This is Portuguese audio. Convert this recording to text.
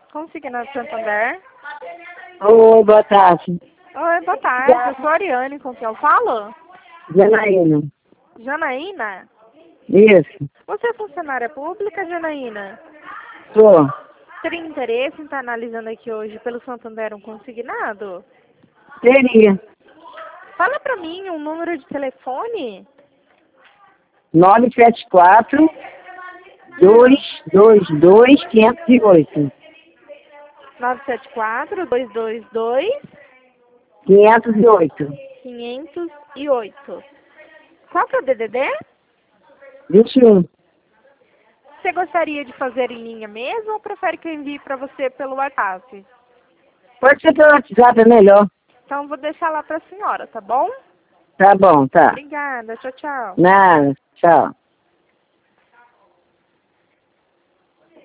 Consignado Santander. Oi, boa tarde. Oi, boa tarde. Eu sou a Ariane, com quem eu falo? Janaína. Janaína? Isso. Você é funcionária pública, Janaína? Sou. Teria interesse em estar analisando aqui hoje pelo Santander um consignado? Teria. Fala pra mim um número de telefone. 974 222 508. 974-222-508. 508. Qual que é o DDD? 21. Você gostaria de fazer em linha mesmo ou prefere que eu envie para você pelo WhatsApp? Pode ser pelo WhatsApp, é melhor. Então vou deixar lá para a senhora, tá bom? Tá bom, tá. Obrigada, tchau, tchau. Nada, tchau.